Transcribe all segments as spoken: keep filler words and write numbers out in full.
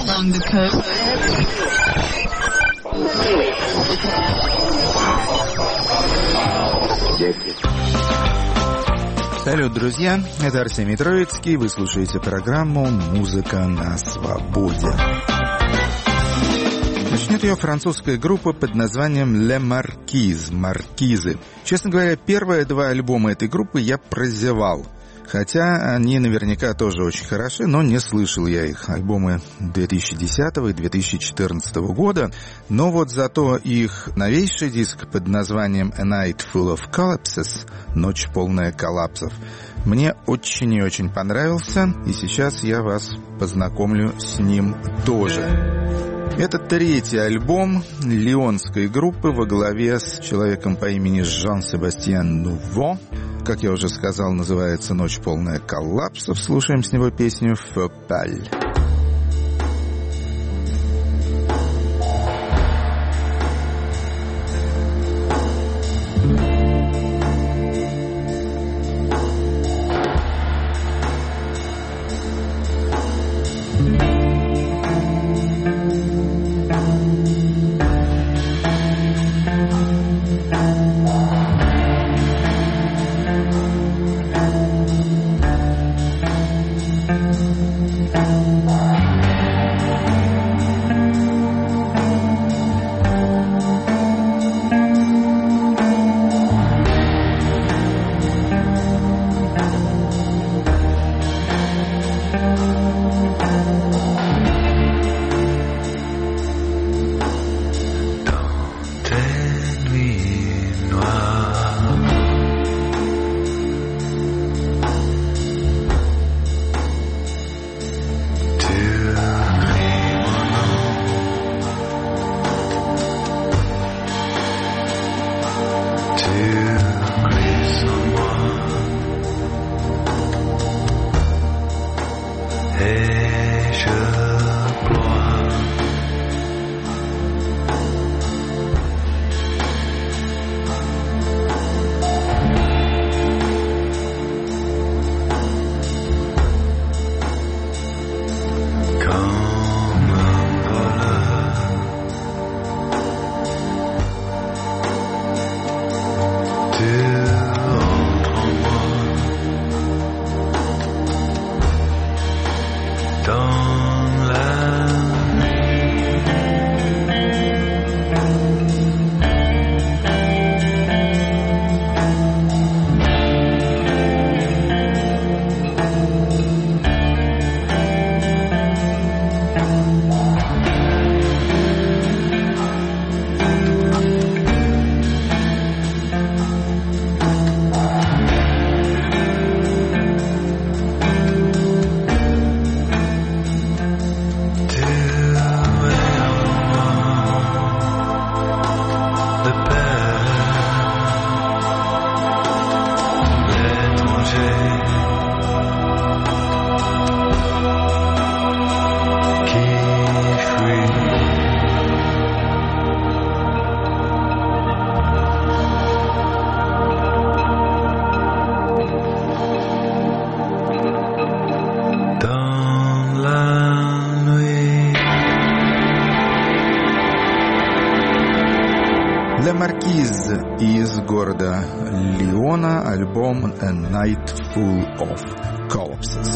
on the coast. Салют, друзья, это Арсений Троицкий, вы слушаете программу «Музыка на свободе». Начнет ее французская группа под названием «Le Marquise», «Маркизы». Честно говоря, первые два альбома этой группы я прозевал. Хотя они наверняка тоже очень хороши, но не слышал я их. Альбомы две тысячи десятого и две тысячи четырнадцатого года. Но вот зато их новейший диск под названием «A Night Full of Collapses», «Ночь полная коллапсов», мне очень и очень понравился, и сейчас я вас познакомлю с ним тоже. Это третий альбом лионской группы во главе с человеком по имени Жан-Себастьян Нуво. Как я уже сказал, называется «Ночь полная коллапсов». Слушаем с него песню «Фопаль». Le Marquise из города Лиона, альбом «A Night Full of Collapses».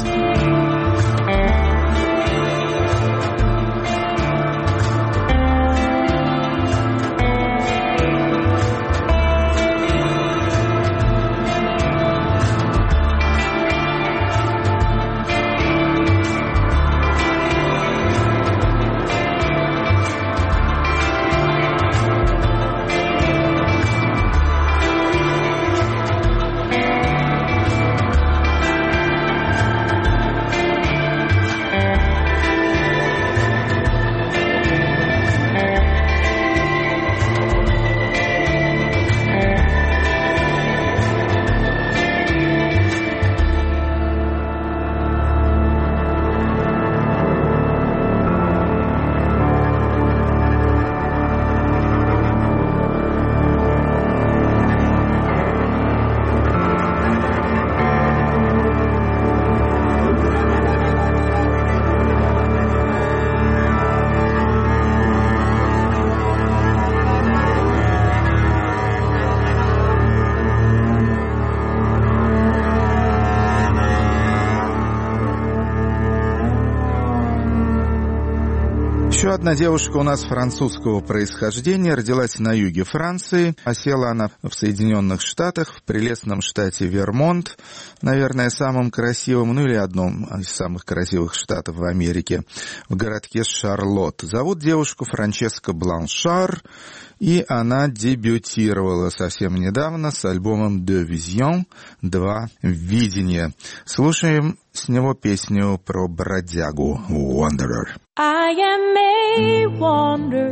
Еще одна девушка у нас французского происхождения, родилась на юге Франции, осела она в Соединенных Штатах, в прелестном штате Вермонт, наверное, самым красивым, ну или одном из самых красивых штатов в Америке, в городке Шарлотт. Зовут девушку Франческа Бланшар, и она дебютировала совсем недавно с альбомом «Deux Visions», «Два видения». Слушаем с него песню про бродягу «Wanderer». I am a wanderer,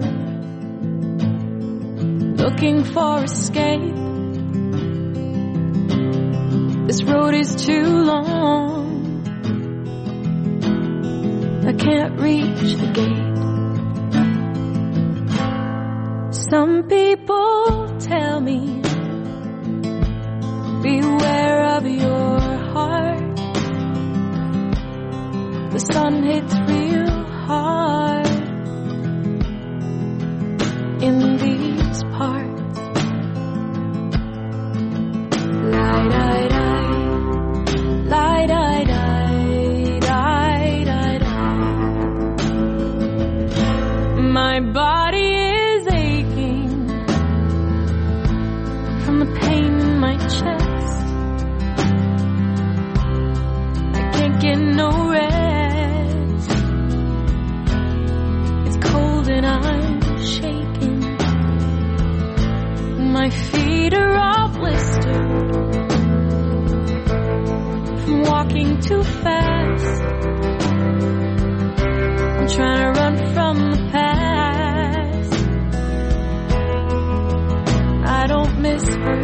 looking for escape. This road is too long, I can't reach the gate. Some people tell me, beware of your heart. The sun hits real hard in these parts. Lie, die, die, lie, die, die, die, die, die. My body is aching from the pain in my chest. I can't get no rest. And I'm shaking. My feet are all blistered from walking too fast. I'm trying to run from the past. I don't miss her.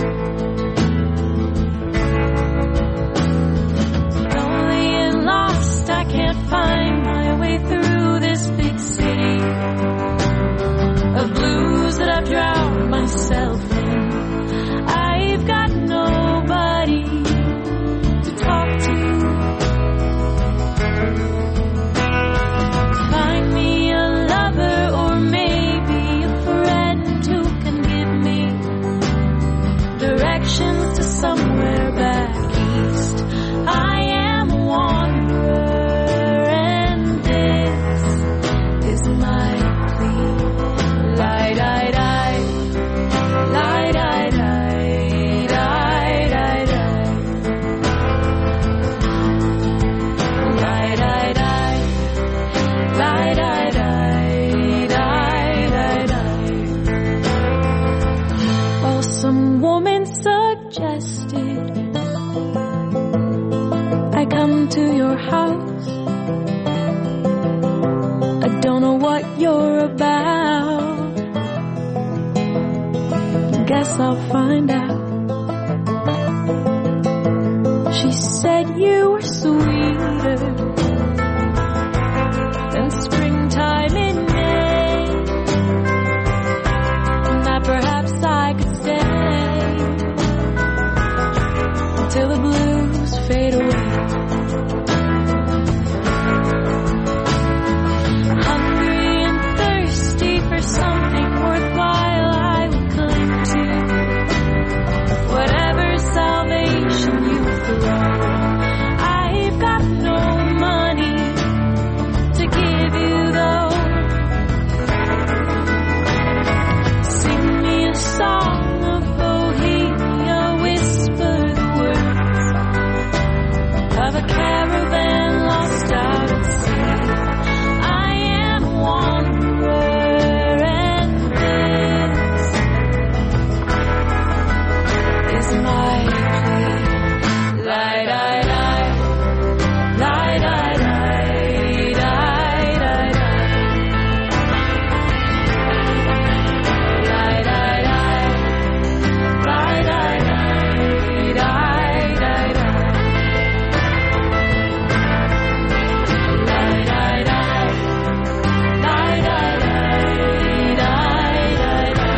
Lonely and lost, I can't find my way through this big city of blues that I've drowned myself in. I've got nobody to talk to. Find me a lover or maybe a friend who can give me directions to somewhere back east. I am a wanderer and this is my plea. Lie, die, die, lie, die, die, die, die, die. Lie, die, die, lie, die, die, die, die, die. Well, some woman suggested I come to your house. I don't know what you're about. Guess I'll find out. She said you were sweeter than springtime in May, and that perhaps I could stay until the blues fade away. Hungry and thirsty for something worthwhile, I would cling to whatever salvation you throw. I've got no money to give you though. Sing me a song of Bohemia, whisper the words of a caravan lost out at sea. I am a wanderer and this is my plea. Lie, die, die, lie, die, die, die, die, die. Lie, die, die, lie, die, die, die, die, die. Lie, die, die, lie, die, die, die, die, die.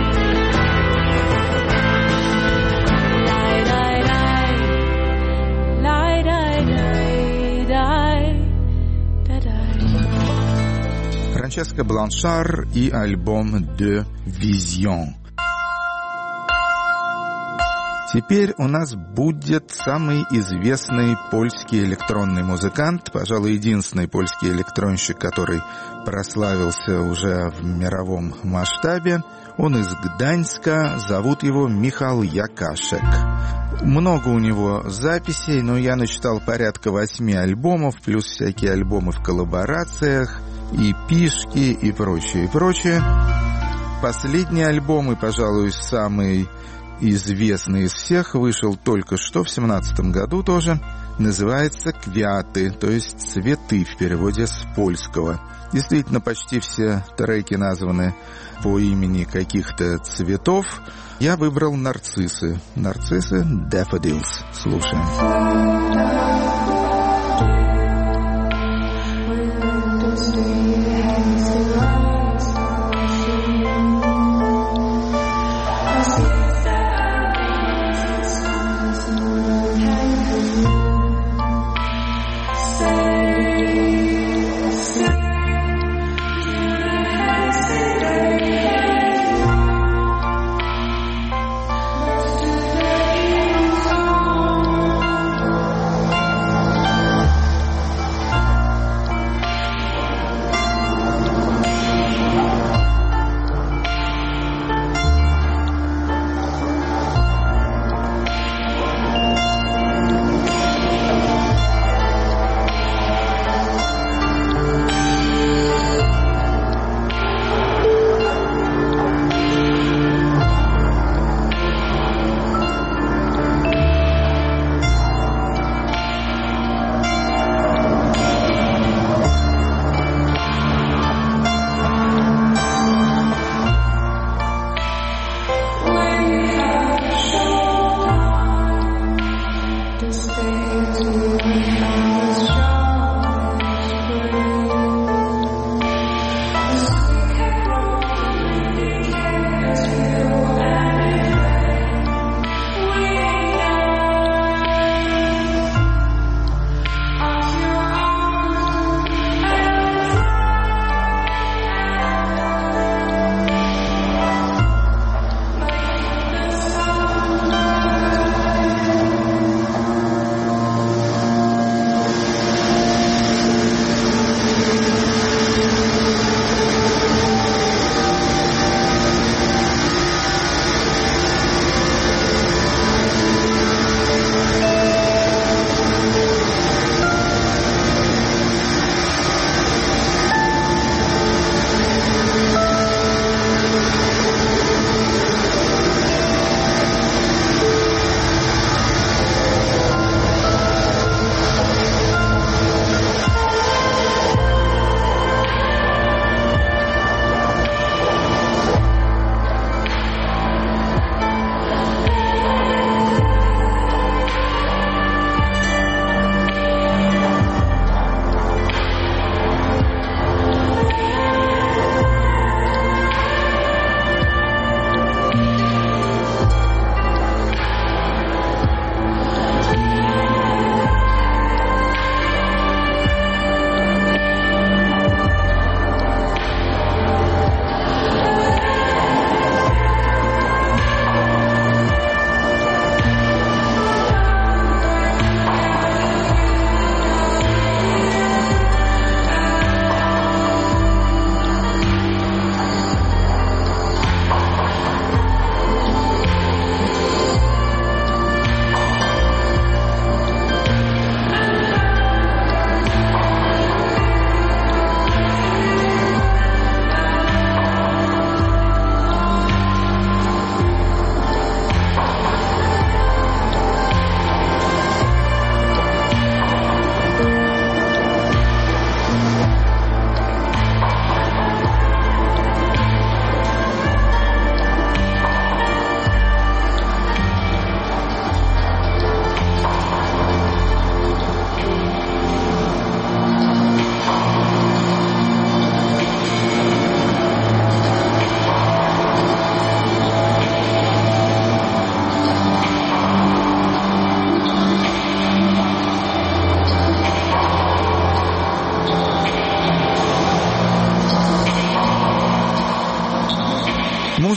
Lie, die, die, lie, die, die, die, die, die. Франческа Бланшар и альбом «Deux Visions». Теперь у нас будет самый известный польский электронный музыкант, пожалуй, единственный польский электронщик, который прославился уже в мировом масштабе. Он из Гданьска, зовут его Михал Якашек. Много у него записей, но я насчитал порядка восьми альбомов, плюс всякие альбомы в коллаборациях, и пишки, и прочее, и прочее. Последний альбом, и, пожалуй, самый известный из всех, вышел только что, в семнадцатом году тоже, называется «Квяты», то есть «Цветы» в переводе с польского. Действительно, почти все треки названы по имени каких-то цветов. Я выбрал «Нарциссы». «Нарциссы» — «Daffodils». Слушаем.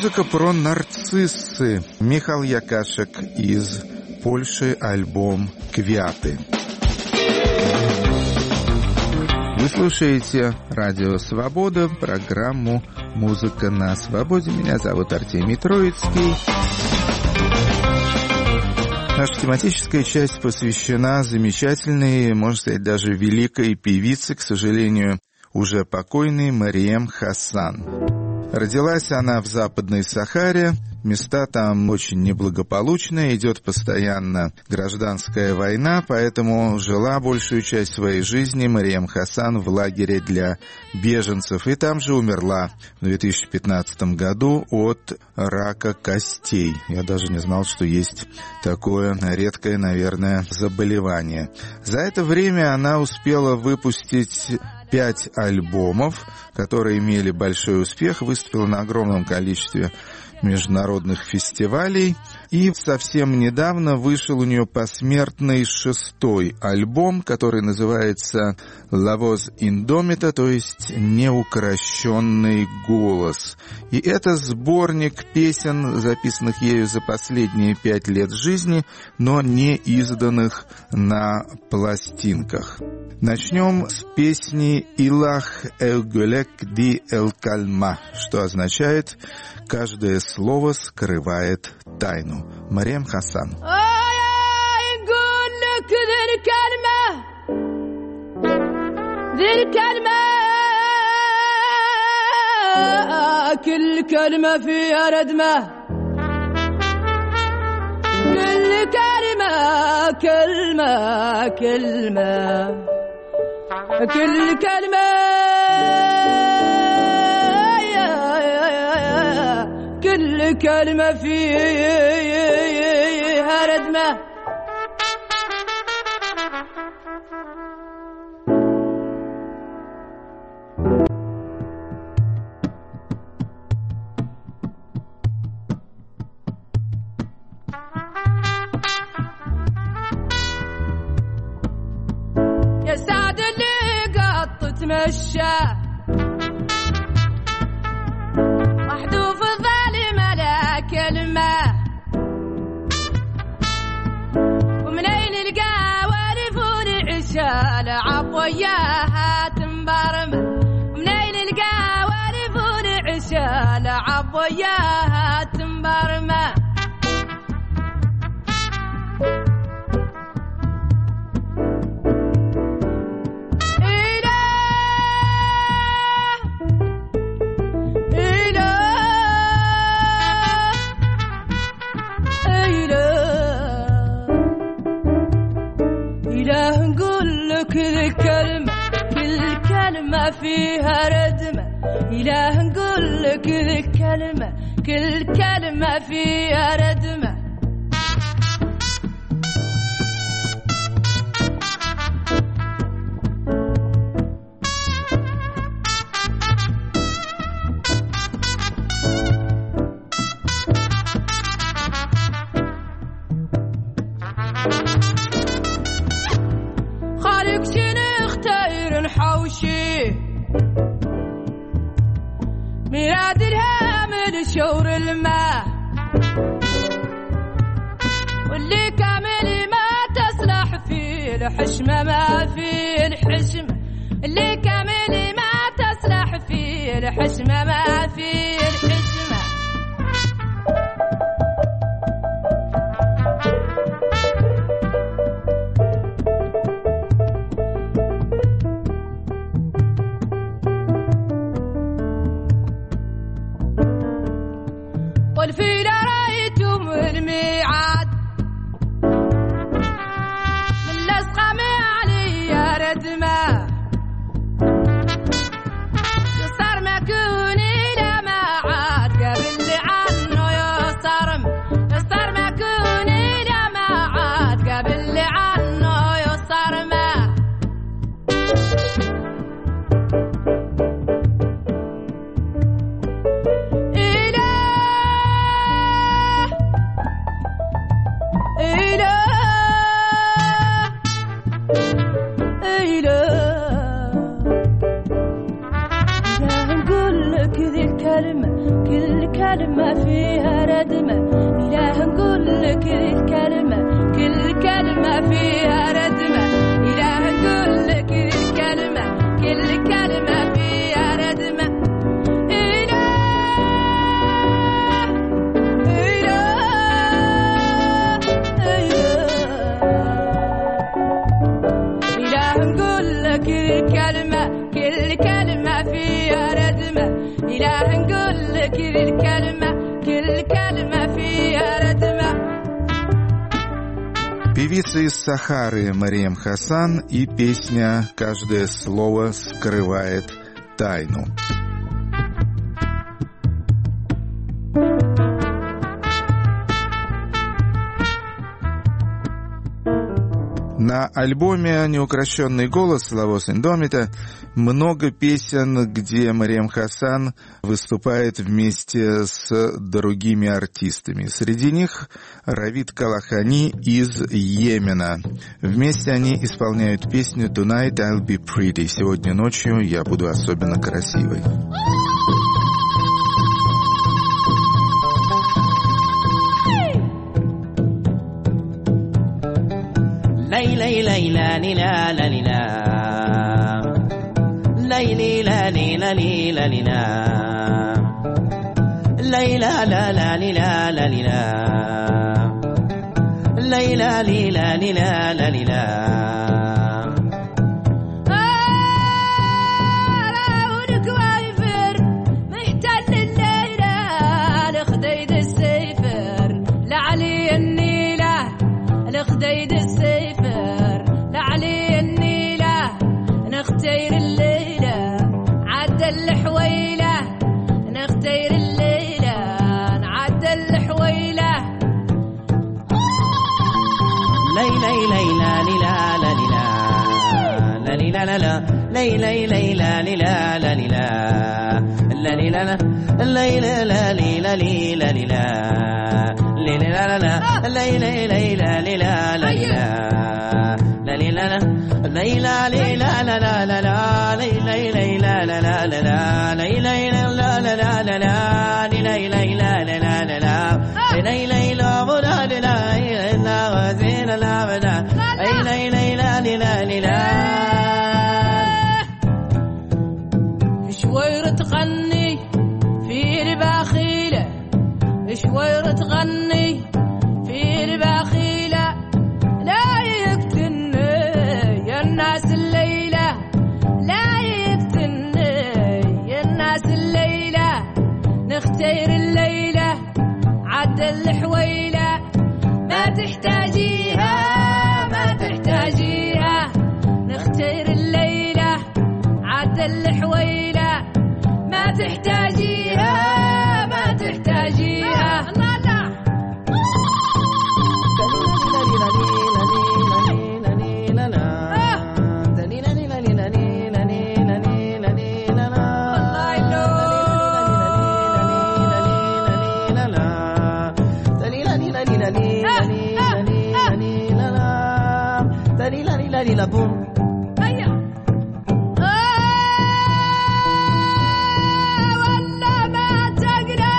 Музыка про нарциссы. Михал Якашек из Польши, альбом «Квяты». Вы слушаете Радио Свобода, программу «Музыка на свободе». Меня зовут Артемий Троицкий. Наша тематическая часть посвящена замечательной, можно сказать, даже великой певице, к сожалению, уже покойной Марием Хасан. Родилась она в Западной Сахаре. Места там очень неблагополучные, идет постоянно гражданская война, поэтому жила большую часть своей жизни Марием Хасан в лагере для беженцев, и там же умерла в две тысячи пятнадцатом году от рака костей. Я даже не знал, что есть такое редкое, наверное, заболевание. За это время она успела выпустить пять альбомов, которые имели большой успех, выступила на огромном количестве международных фестивалей, и совсем недавно вышел у нее посмертный шестой альбом, который называется «La Voz Indomita», то есть «Неукрощенный голос». И это сборник песен, записанных ею за последние пять лет жизни, но не изданных на пластинках. Начнем с песни «Илах элгулек ди элкальма», что означает «Каждое слово скрывает тайну». Марием Хасан. كل كلمة فيها ردمة كل كلمة كلمة كلمة كل كلمة كل كلمة فيها ردمة يا سعد اللي قط تمشى وحده في الظالمة لا كلمة ومنين القوارف ونعشى لعب وياها تنبرمة ومنين القوارف ونعشى لعب وياها تنبرمة كل كلمة كل كلمة فيها ردمة إله نقول لك كل كلمة كل كلمة فيها ردمة خالق شنخ تاير نحوشي ميراد الهامل شور الماء واللي كامل ما تصلح فيه الحشمة ما فيه الحشمة اللي كامل ما تصلح فيه الحشمة ما فيه الحشمة والفيل رايتم الميعاد من لصقة عليا ردمة صار ما كوني لا ما كلمة فيها ردمة إله نقول لك الكلمة كل كلمة فيها ردمة إله نقول لك الكلمة كل كلمة فيها ردمة كل كلمة فيها ردمة إله نقول لك الكلمة كل كلمة فيها ردمة. Певица из Сахары Мариам Хасан и песня «Каждое слово скрывает тайну». На альбоме «Неукрощенный голос» Лавос Индомита много песен, где Мариам Хасан выступает вместе с другими артистами. Среди них Равид Калахани из Йемена. Вместе они исполняют песню «Tonight I'll be pretty». «Сегодня ночью я буду особенно красивой». ليلى ليلى ليلى ليلى ليلى ليلى ليلى ليلى ليلى لا لا ليلى ليلى ليلى ليلى ليلى ليلى خديد السيفر لعلي النيلة نختير الليلة عد الحويلة نختير الليلة نعد الحويلة ليلى ليلى ليلى ليلى ليلى ليلى ليلى ليلى ليلى ليلى ليلى ليلى ليلى ليلى لا لا لا ليلى ليلى ليلى ليلى ليلى ليلى لا لا لا لا ليلى ليلى لا لا لا لا ليلى لا لا لا لا ليلى ليلى لا لا لا لا ليلى ليلى ولا لا لا وزين لا ولا ليلى ليلى ليلى ليلى شوير تغني في البخيلة شوير تغني في البخيلة لا يقتلني يا الناس الليلة لا يقتلني يا الناس الليلة نختير الليلة عد الحويلة ما تحتاجيها ما تحتاجيها نختير الليلة عد الحويلة ما تحتاجيها ما تحتاجيها الله لا بوم ولا ما تقدر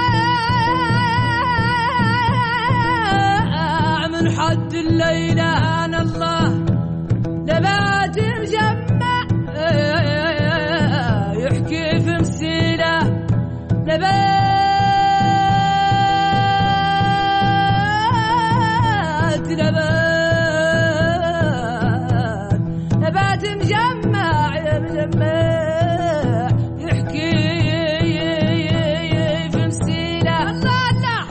من حد الليلة أنا الله نبات مجمع يحكي في مسيرة نبات نبات نبات مجمع يا مجمع يحكي في مسيرة الله الله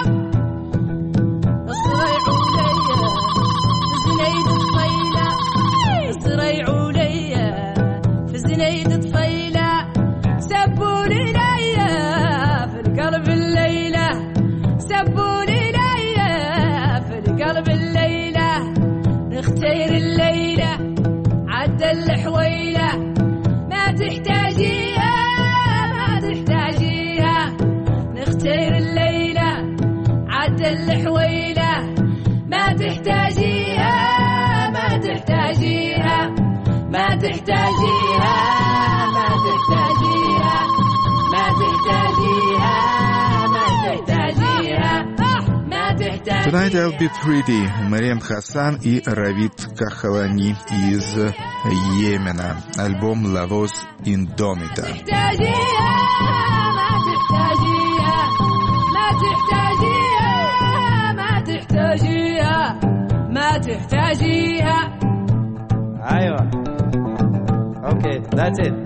الصريع وليا زنيد طفيلة الصريع وليا في زنيد طفيلة سبوني ليا في القلب الليلة سبوني ليا في القلب الليلة نختير الليلة عد الحويلة ما تحتاجيها ما تحتاجيها نختير الليلة عد الحويلة ما تحتاجيها ما تحتاجيها ما تحتاجيها Tonight I'll be pretty. Мариам Хасан и Равид Кахалани из Йемена. Альбом La Voz Indomita. ما تحتاجيها. أيوة. Okay, that's it.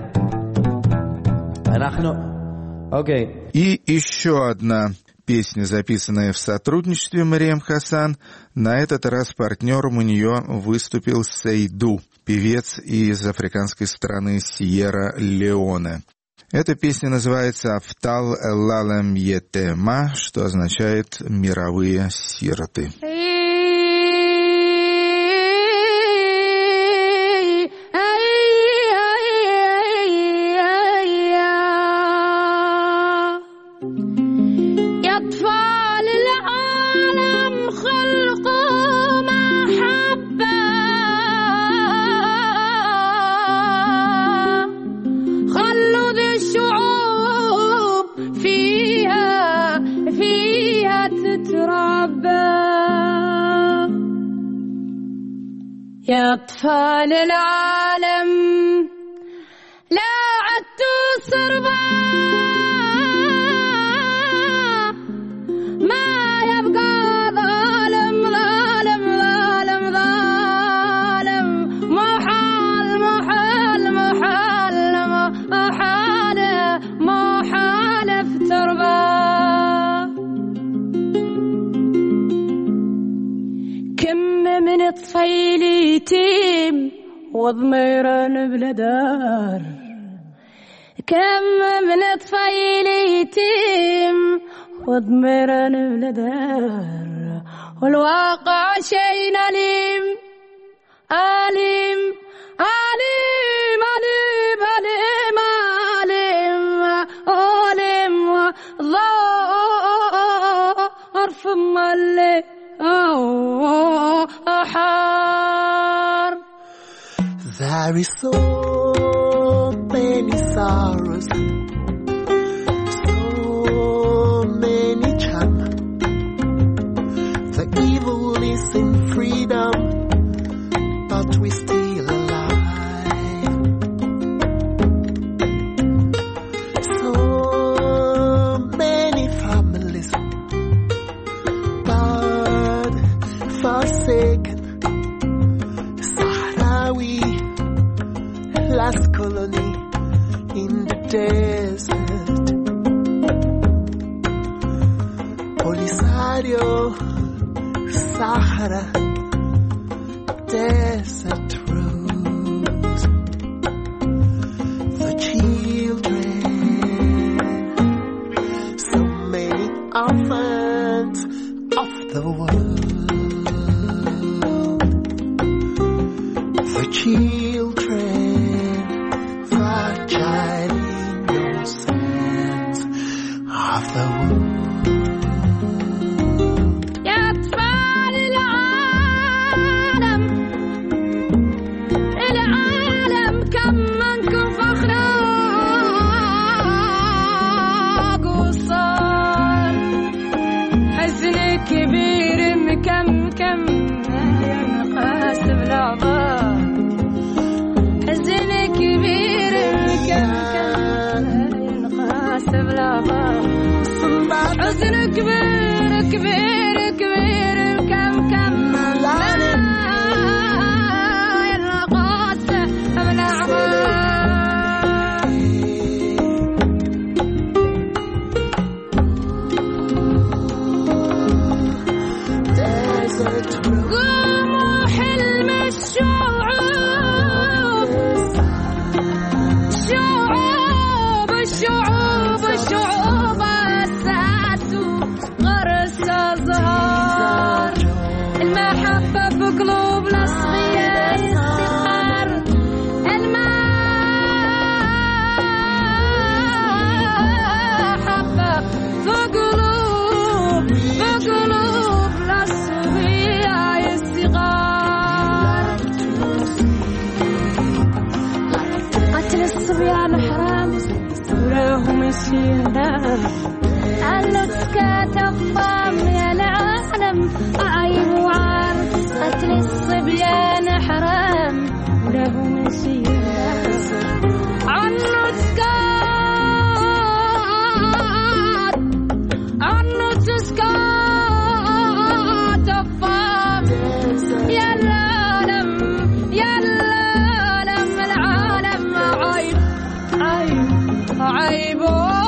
نحن. Okay. И еще одна песня, записанная в сотрудничестве Мариам Хасан. На этот раз партнером у нее выступил Сейду, певец из африканской страны Сьерра-Леоне. Эта песня называется «Афтал Лалам Етема», что означает «мировые сироты». يا أطفال العالم لا عدتوا صربا ما يبقى ظالم ظالم ظالم ظالم محال محال محال محال محال في تربة كم من طفيل يتيم وضميران بلا دار كم من طفيل يتيم وضميران بلا دار والواقع شيء أليم أليم أليم أليم أليم أليم أليم ظرف مالي أحار. There is so many sorrows, so many charms. The evil is in freedom, but we're still alive. So many families, but forsaken. Sahrawi, last colony in the desert. Polisario, Sahara, desert rose. The children, so many orphans of the world. The children, fragile innocence of the world. حزن كبير كبير كبير كم كم يلا قاسة بلعبة قوموا حلم الشعوب الشعوب الشعوب الشعوب المحبة في قلوبنا صغير المحبة في قلوب في قلوبنا صغير الصغار قتل الصبيان حرام وراهم يشيلنا عنه سكات الضام يا نعم العالم عيب وعار قتل الصبيان حرام وله مسير عنه تسكات عنه تسكات أفام يا العالم يا العالم العالم عيب عيب عيب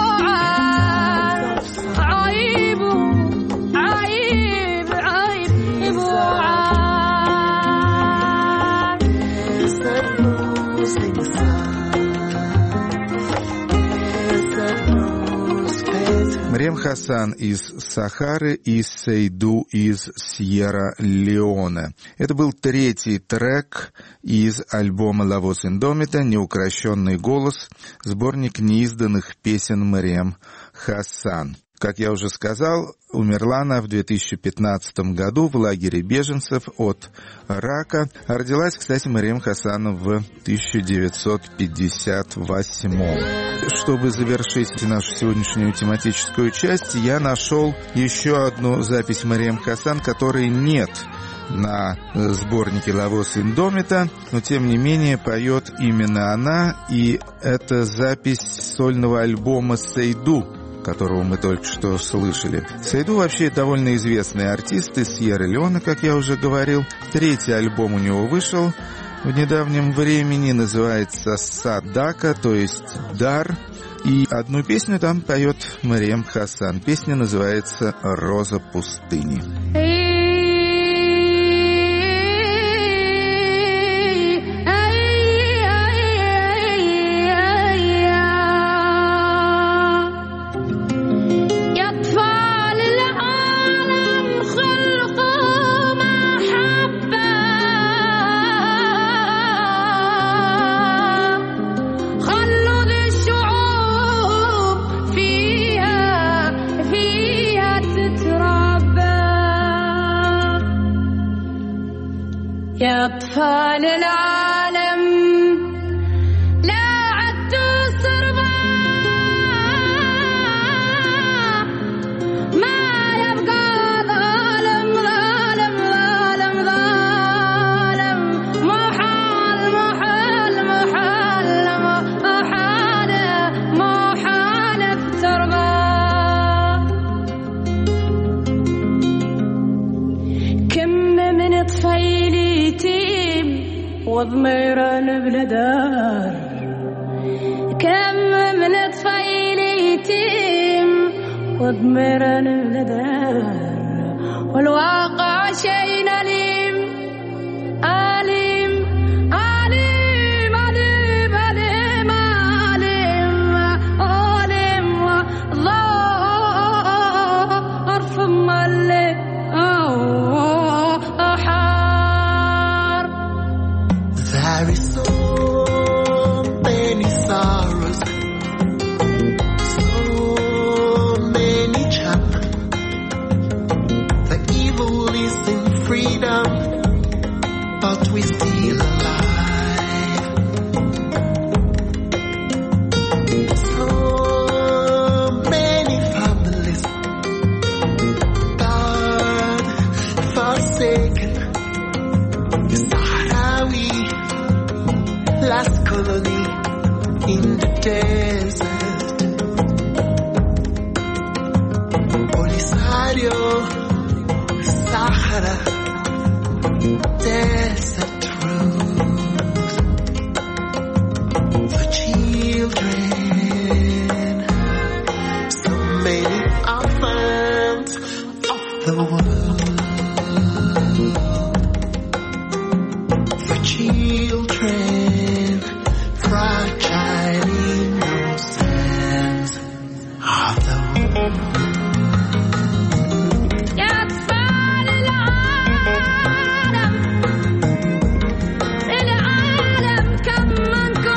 Мариам Хасан из Сахары и Сейду из Сьерра-Леоне. Это был третий трек из альбома «La Voz Indomita», «Неукрощенный голос», сборник неизданных песен Мариам Хасан. Как я уже сказал, умерла она в две тысячи пятнадцатом году в лагере беженцев от рака. А родилась, кстати, Мариам Хасан в тысяча девятьсот пятьдесят восьмом. Чтобы завершить нашу сегодняшнюю тематическую часть, я нашел еще одну запись Мариам Хасан, которой нет на сборнике «La Voz Indomita», но тем не менее поет именно она, и это запись сольного альбома «Сейду», которого мы только что слышали. Сейду вообще довольно известный артист из Сьерра-Леоне, как я уже говорил. Третий альбом у него вышел в недавнем времени, называется «Садака», то есть «Дар». И одну песню там поет Мариам Хасан. Песня называется «Роза пустыни». يا أطفال العالم لا عدوا صربا ما يبقى ظالم ظالم ظالم ظالم محال محال محال محال محال في تربا كم من طفيلي وضميران بلدار كم من طفيل يتيم وضميران بلدار والواقع شيء أليم أليم أليم أليم أليم أليم أليم ظرف ملي There is so many sorrows, so many charms. The evil is in freedom, but we're still alive. So many families, God forsaken. Last colony in the desert, Polisario, Sahara, desert rose for children. So many orphans of the world for children. Fragile innocence of the world. يا أطفال العالم العالم كم منكم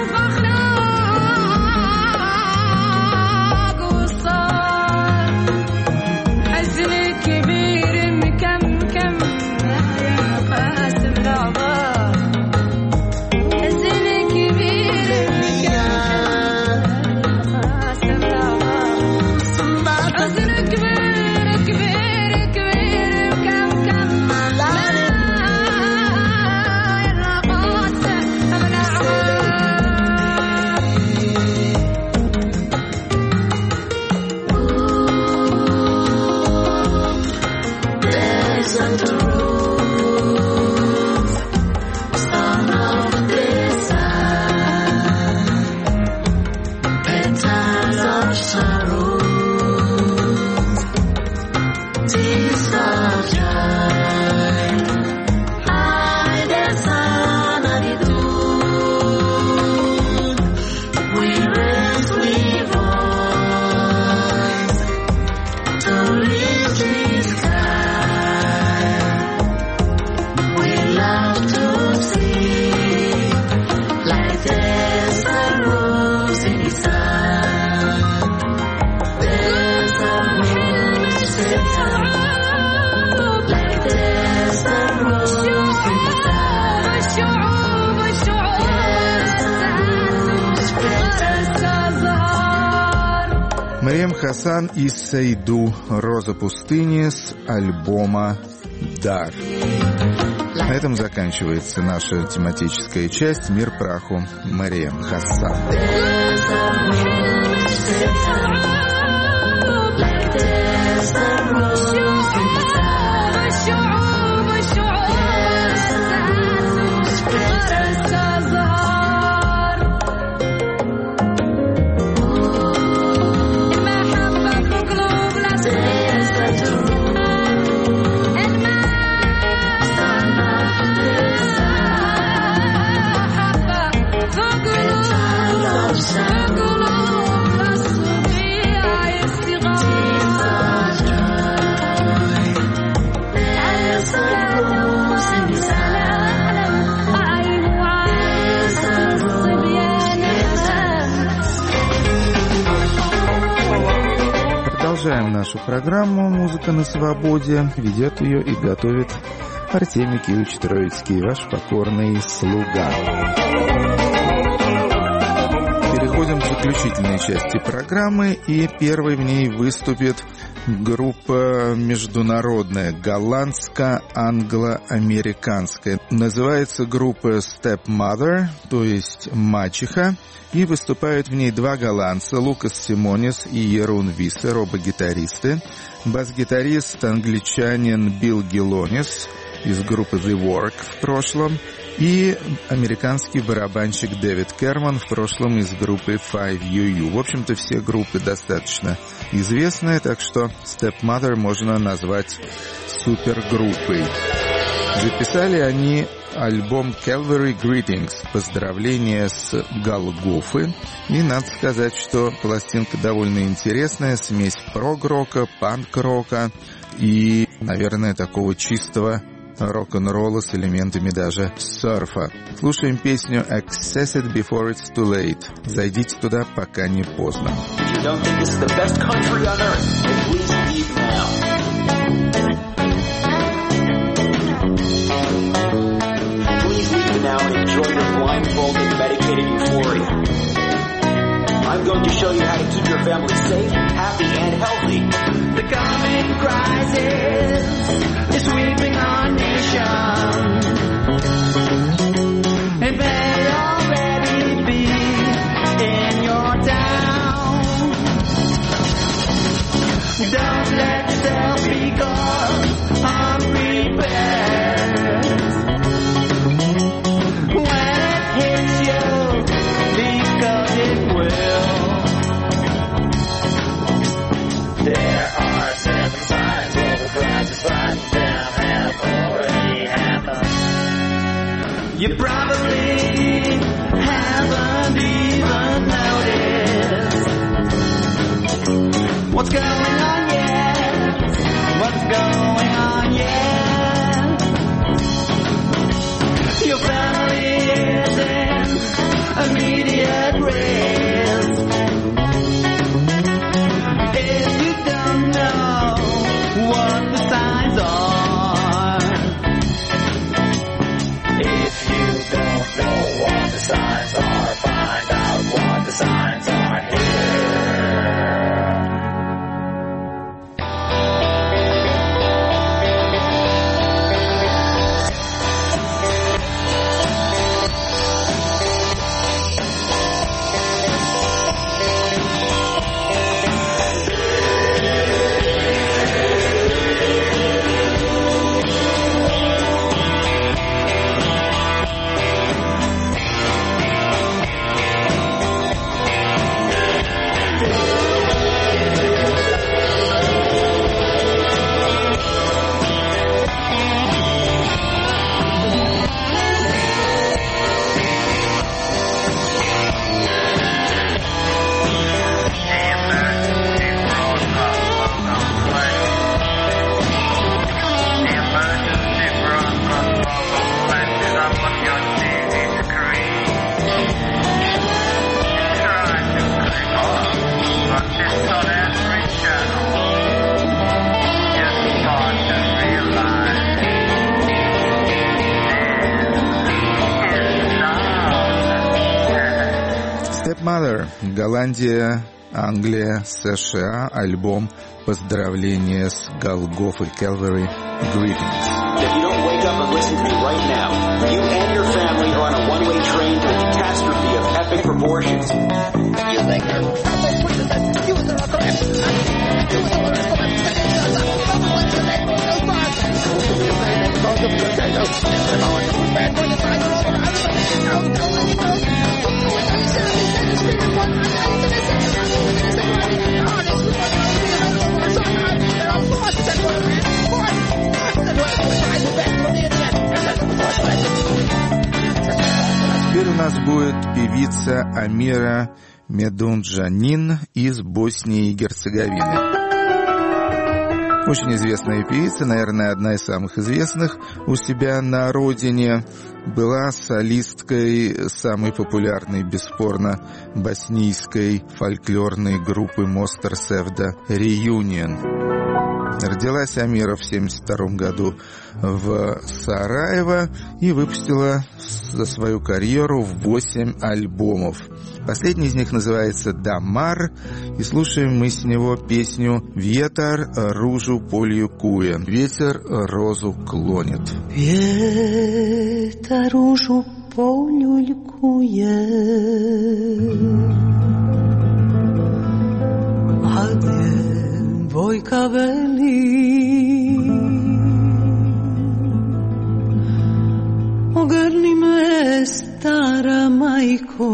فخلاق وصار حزن كبير كم كم يا قاسم العظام حزن كبير Мариам Хасан и Сейду «Роза пустыни» с альбома «Дар». На этом заканчивается наша тематическая часть «Мир праху» Мариам Хасан. Продолжаем нашу программу «Музыка на свободе». Ведет ее и готовит Артемий Киевич Троицкий, ваш покорный слуга. Переходим к заключительной части программы, и первой в ней выступит группа международная, голландско-англо-американская. Называется группа Stepmother, то есть мачеха, и выступают в ней два голландца, Лукас Симонис и Ерун Виссер, оба гитаристы, бас-гитарист англичанин Билл Гелонис из группы The Work в прошлом, и американский барабанщик Дэвид Керман, в прошлом из группы Five ю ю. В общем-то, все группы достаточно известные, так что Stepmother можно назвать супергруппой. Записали они альбом Calvary Greetings, поздравления с Голгофы, и надо сказать, что пластинка довольно интересная, смесь прог-рока, панк-рока и, наверное, такого чистого рок-н-ролла с элементами даже серфа. Слушаем песню Access It Before It's Too Late. Зайдите туда, пока не поздно. Now and enjoy your blindfolded, medicated euphoria. I'm going to show you how to keep your family safe, happy, and healthy. The coming crisis is sweeping our nation. It may already be in your town. Don't let yourself be caught unprepared. There are seven signs where the crisis find them have already happened. You probably haven't even noticed what's going on yet. What's going on yet? Your family is in immediate risk. If you don't know what the signs are, If you don't know what the signs are, find out what the signs are here. Stepmother, Голландия, Англия, США, альбом «Поздравление с Голгофой Calvary Greetings». If you don't wake up and listen to me right now, you and your family are on a one-way train to a catastrophe of epic proportions. You think you're you was a correct. You was Теперь у нас будет певица Амира Медунджанин из Боснии и Герцеговины. Очень известная певица, наверное, одна из самых известных у себя на родине. Была солисткой самой популярной, бесспорно, боснийской фольклорной группы Мостер Севда «Реюнион». Родилась Амира в семьдесят втором году в Сараево и выпустила за свою карьеру восемь альбомов. Последний из них называется «Дамар», и слушаем мы с него песню «Ветер ружу полюкуя». Ветер розу клонит. Ветер ружу полюкуя, a djevojka veli, ogrni me stara majko,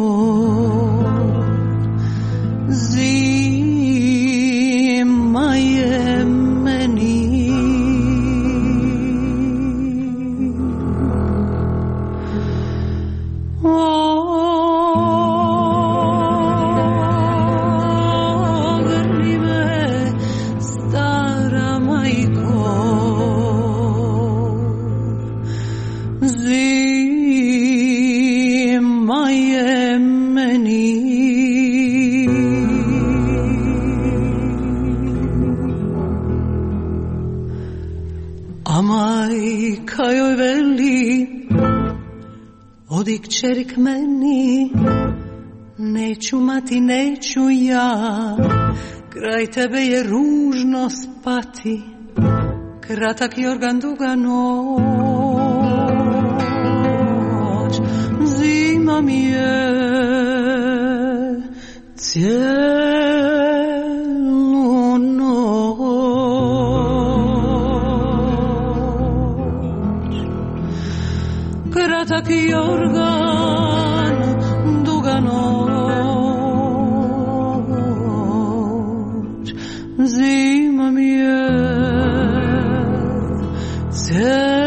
zima je meni. Ogrni me stara majko, zima je meni. A majka joj veli, odi kćeri k meni, neću mati, neću ja, kraj tebe je ružno spati, kratak jorgan, duga noć, zima mi je cijelu noć, kratak jorgan, duga noć, zima mi je cijelu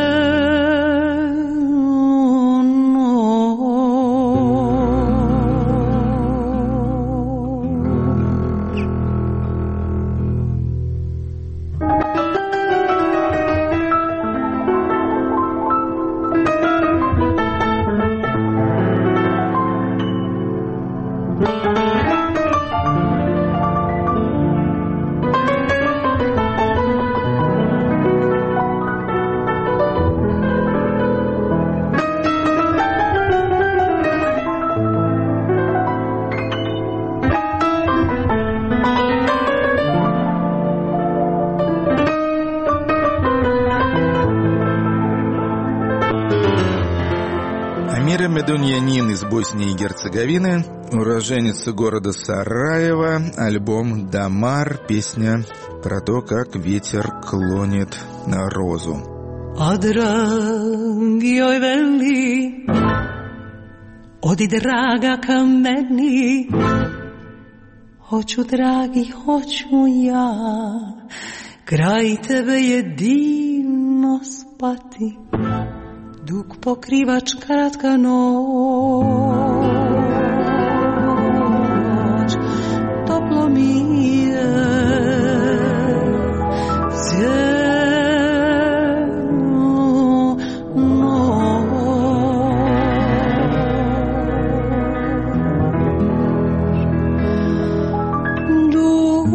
Амира Медуньянин из Боснии и Герцеговины, уроженец города Сараево, альбом «Дамар», песня про то, как ветер клонит на розу. A dragi joj veli, odi draga ka meni, hoću dragi, hoću ja, kraj tebe je divno spati, dug pokrivač, kratka noć, toplo mi je cijelu noć. Dug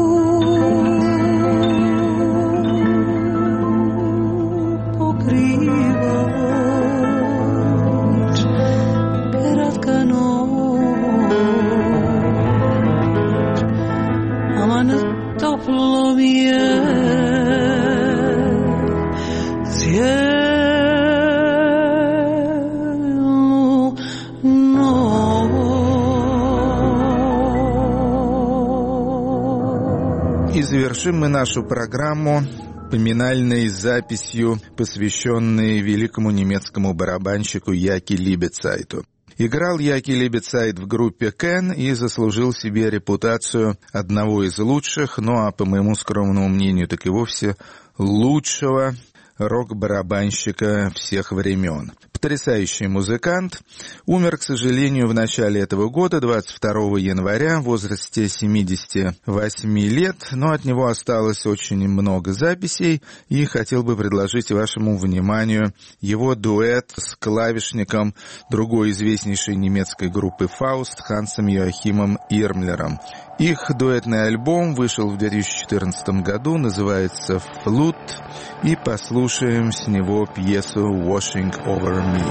pokrivač, kratka noć, И завершим мы нашу программу поминальной записью, посвященной великому немецкому барабанщику Яки Либецайту. Играл Яки Либецайт в группе Кен и заслужил себе репутацию одного из лучших, ну а по моему скромному мнению, так и вовсе лучшего рок-барабанщика всех времен. Потрясающий музыкант. Умер, к сожалению, в начале этого года, двадцать второго января, в возрасте семидесяти восьми лет, но от него осталось очень много записей, и хотел бы предложить вашему вниманию его дуэт с клавишником другой известнейшей немецкой группы «Фауст» Хансом Йоахимом Ирмлером. Их дуэтный альбом вышел в две тысячи четырнадцатом году, называется «Флут», и послушаем с него пьесу «Washing Over Me».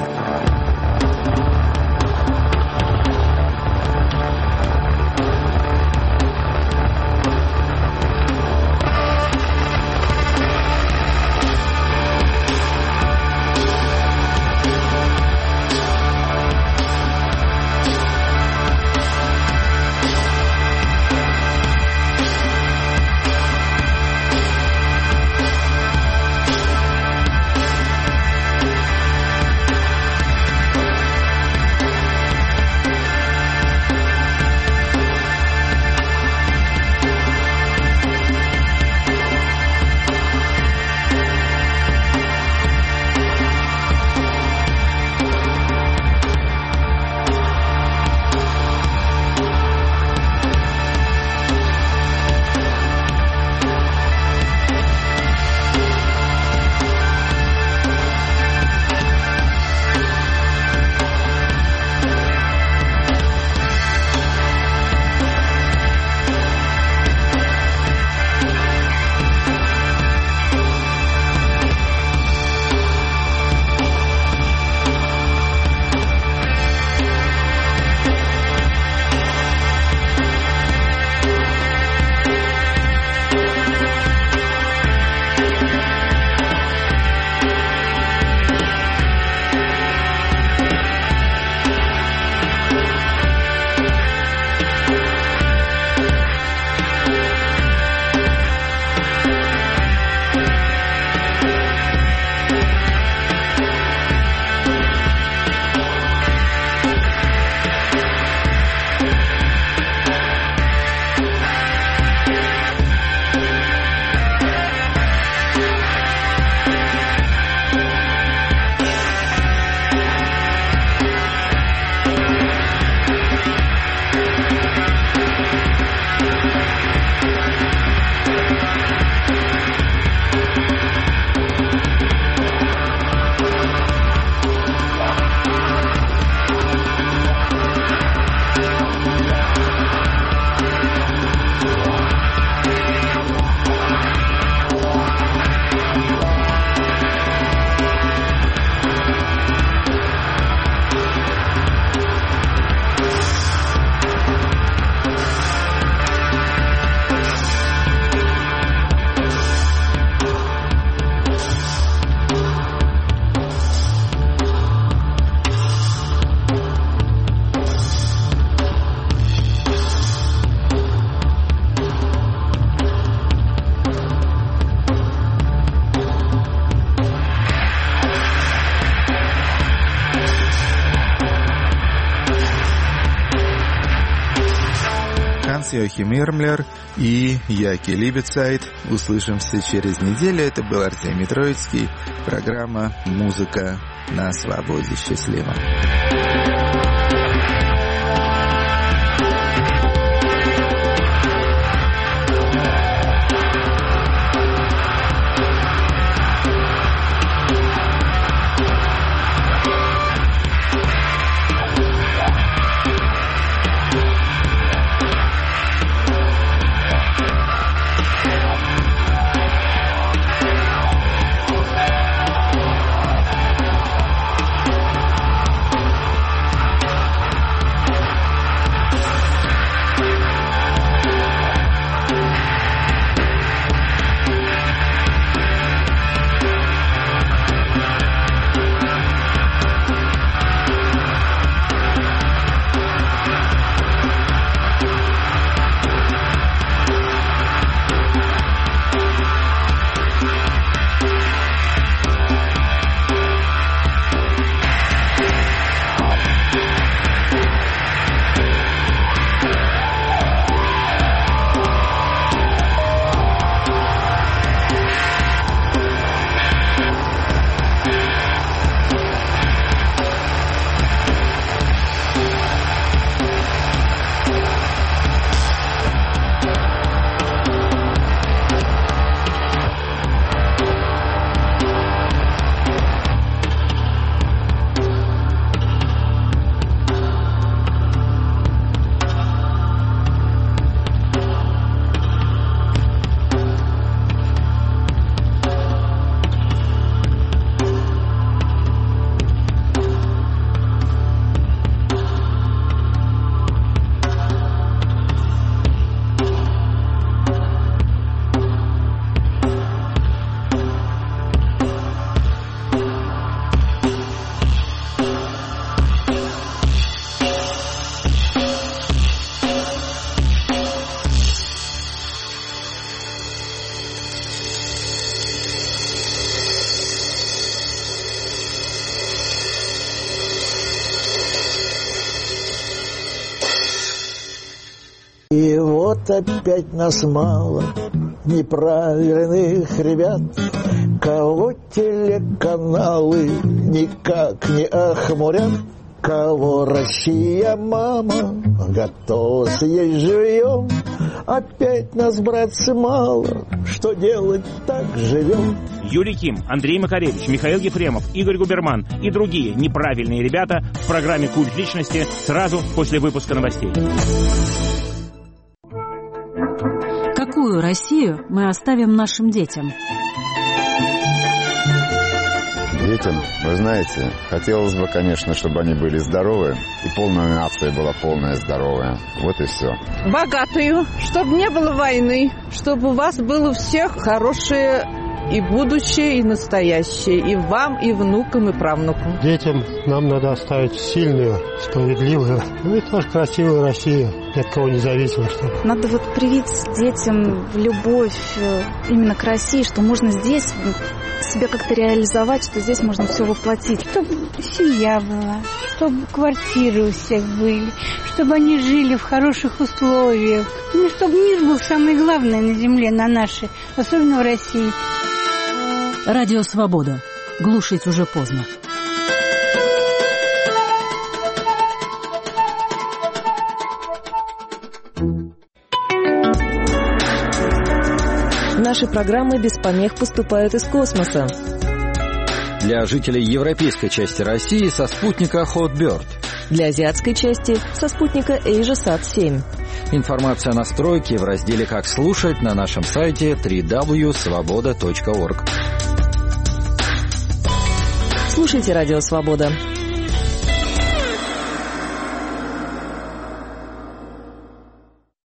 Йоахим Ирмлер и Яки Либецайт. Услышимся через неделю. Это был Артемий Троицкий. Программа «Музыка на свободе». Счастливо. И вот опять нас мало, неправильных ребят, кого телеканалы никак не охмурят, кого Россия, мама, готова съесть живьем. Опять нас, братцы, мало, что делать, так живем. Юрий Ким, Андрей Макаревич, Михаил Ефремов, Игорь Губерман и другие неправильные ребята в программе «Культ личности» сразу после выпуска новостей. Какую Россию мы оставим нашим детям? Детям, вы знаете, хотелось бы, конечно, чтобы они были здоровы, и полная нация была полная здоровая. Вот и все. Богатую, чтобы не было войны, чтобы у вас было у всех хорошее и будущее, и настоящее, и вам, и внукам, и правнукам. Детям нам надо оставить сильную, справедливую, ну и тоже красивую Россию, ни от кого не зависимо. Чтобы... Надо вот привить детям любовь именно к России, что можно здесь себя как-то реализовать, что здесь можно все воплотить. Чтобы семья была, чтобы квартиры у всех были, чтобы они жили в хороших условиях. Ну, чтобы мир был самое главное на земле, на нашей, особенно в России. Радио «Свобода». Глушить уже поздно. Наши программы без помех поступают из космоса. Для жителей европейской части России со спутника Hotbird. Для азиатской части со спутника AsiaSat семь. Информация о настройке в разделе «Как слушать» на нашем сайте дабл-ю дабл ю дабл ю точка свобода точка орг. Слушайте «Радио Свобода».